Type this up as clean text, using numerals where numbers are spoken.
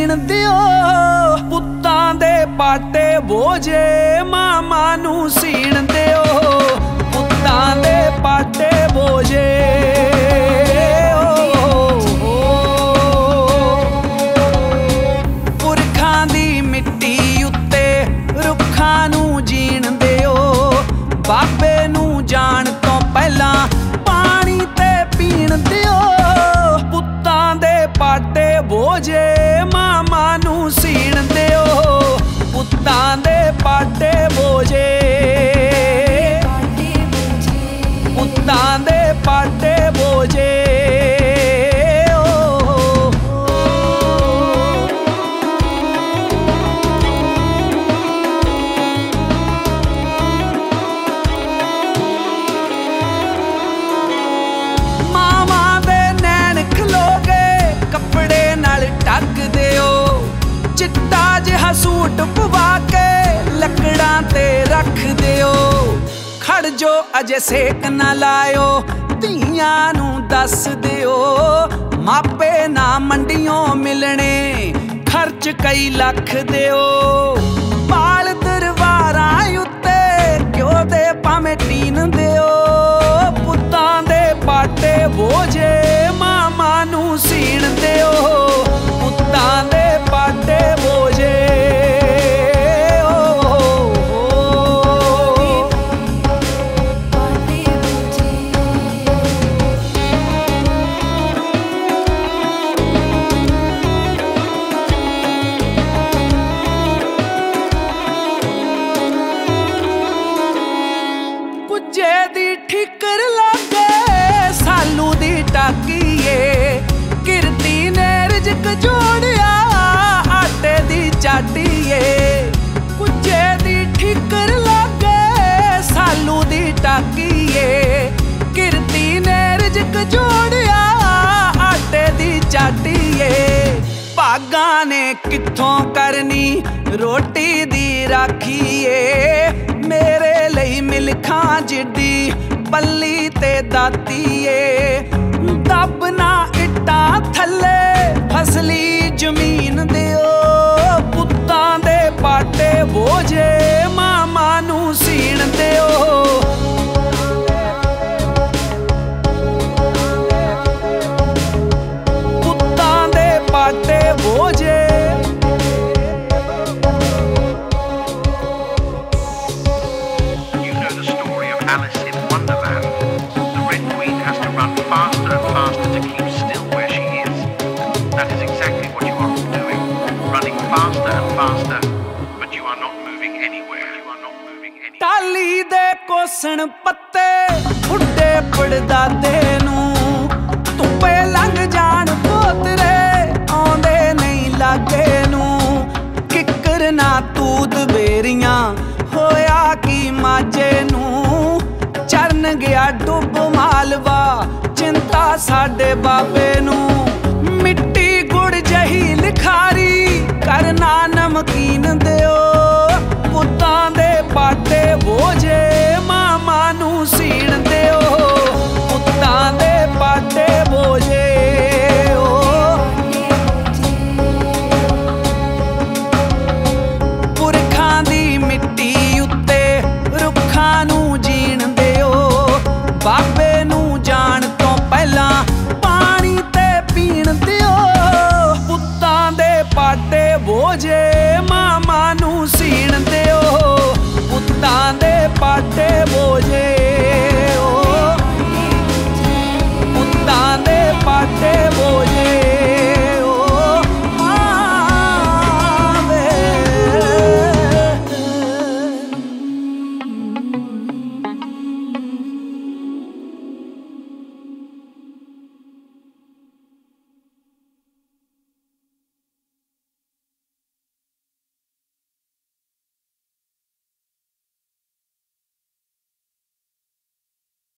ਸੀਣ ਦਿਓ, ਪੁੱਤਾਂ ਦੇ ਪਾਟੇ ਬੋਝੇ ਮਾਮਾ ਨੂੰ ਸੀਣ ਦਿਓ, ਪੁੱਤਾਂ ਦੇ ਪਾਟੇ ਬੋਝੇ। ਪੁਰਖਾਂ ਦੀ ਮਿੱਟੀ ਉੱਤੇ ਰੁੱਖਾਂ ਨੂੰ ਜੀਣ ਦਿਓ, ਬਾਬੇ ਨੂੰ ਜਾਣ ਤੋਂ ਪਹਿਲਾਂ ਪਾਣੀ ਤੇ ਪੀਣ ਦਿਓ, ਪੁੱਤਾਂ ਦੇ ਪਾਟੇ ਬੋਝੇ ਮਾਮਾ ਨੂੰ ਸੀਣ ਦਿਓ, ਪੁੱਤਾਂ ਦੇ ਪਾਟੇ ਬੋਝੇ, ਪੁੱਤਾਂ ਦੇ ਪਾਟੇ ਬੋਝੇ। ਮਾਵਾਂ ਦੇ ਨੈਣ ਖਲੋ ਗਏ ਕੱਪੜੇ ਨਾਲ ਢੱਕ ਦਿਓ, ਚਿੱਟਾ ਜਿਹਾ ਸੂਟ ਪਵਾ ਕੇ ਲੱਕੜਾਂ ਤੇ ਰੱਖ ਦਿਓ, ਖੜ ਜੋ ਅਜੇ ਸੇਕ ਨਾ ਲਾਇਓ, ਧੀਆਂ ਨੂੰ ਦੱਸ ਦਿਓ, ਮਾਪੇ ਨਾ ਮੰਡੀਆਂ ਮਿਲਣੇ, ਖਰਚ ਕਈ ਲੱਖ ਦਿਓ, ਬਾਲ ਦਰਬਾਰਾਂ ਉੱਤੇ ਘਿਓ ਦੇ ਭਾਵੇਂ ਟੀਨ ਦਿਓ, ਪੁੱਤਾਂ ਦੇ ਪਾਟੇ ਬੋਝੇ ਮਾਮਾ ਨੂੰ ਸੀਣ ਦਿਓ, ਪੁੱਤਾਂ ਦੇ ਪਾਟੇ ਬੋਝੇ। ਕੁੱਜੇ ਦੀ ਠਿਕਰ ਲੱਗੇ ਸਾਲੂ ਦੀ ਟਾਕੀਏ, ਕਿਰਤੀ ਨੇ ਰਿਜਕ ਜੋੜਿਆ ਆਟੇ ਦੀ ਚਾਟੀਏ, ਕੁੱਜੇ ਦੀ ਠਿਕਰ ਲੱਗੇ ਸਾਲੂ ਦੀ ਟਾਕੀਏ, ਕਿਰਤੀ ਨੇ ਰਿਜਕ ਜੋੜਿਆ ਆਟੇ ਦੀ ਚਾਟੀਏ, ਭਾਗਾਂ ਨੇ ਕਿੱਥੋਂ ਕਰਨੀ ਰੋਟੀ ਦੀ ਰਾਖੀਏ, ਮੇਰੇ ਲਈ ਮਿਲਖਾਂ ਜਿੱਡੀ ਪੱਲੀ ਤੇ ਦਾਤੀਏ, ਦੱਬ ਨਾ ਇੱਟਾਂ ਥੱਲੇ ਫਸਲੀ ਜ਼ਮੀਨ ਦਿਓ, ਪੁੱਤਾਂ ਦੇ ਪਾਟੇ ਬੋਝੇ ਮਾਮਾ ਨੂੰ ਸੀਣ ਦਿਓ, ਪੁੱਤਾਂ ਦੇ ਪਾਟੇ ਬੋਝੇ। Alice in Wonderland. The Red Queen has to run faster and faster to keep still where she is. That is exactly what you are doing, running faster and faster, but you are not moving anywhere. You are not moving anywhere. ਟਾਲੀ ਦੇ ਕੋਸਣ ਪੱਤੇ ਬੁੱਢੇ ਪੜਦਾਦੇ ਨੂੰ, ਧੁੱਪੇ ਲੰਘ ਜਾਣ ਪੋਤਰੇ ਆਉਂਦੇ ਨਹੀਂ ਲਾਗੇ ਨੂੰ, ਕਿੱਕਰ ਨਾ ਤੂਤ ਬੇਰੀਆਂ ਹੋਇਆ ਕੀ ਮਾਝੇ ਨੂੰ, ਚਰਨ ਗਿਆ ਡੁੱਬ ਮਾਲਵਾ ਚਿੰਤਾ ਸਾਡੇ ਬਾਬੇ ਨੂੰ, ਮਿੱਟੀ ਗੁੜ ਜਹੀ ਲਿਖਾਰੀ ਕਰਨਾ ਨਮਕੀਨ ਦਿਓ, ਪੁੱਤਾਂ ਦੇ ਪਾਟੇ ਬੋਝੇ ਮਾਮਾ ਨੂੰ ਸੀ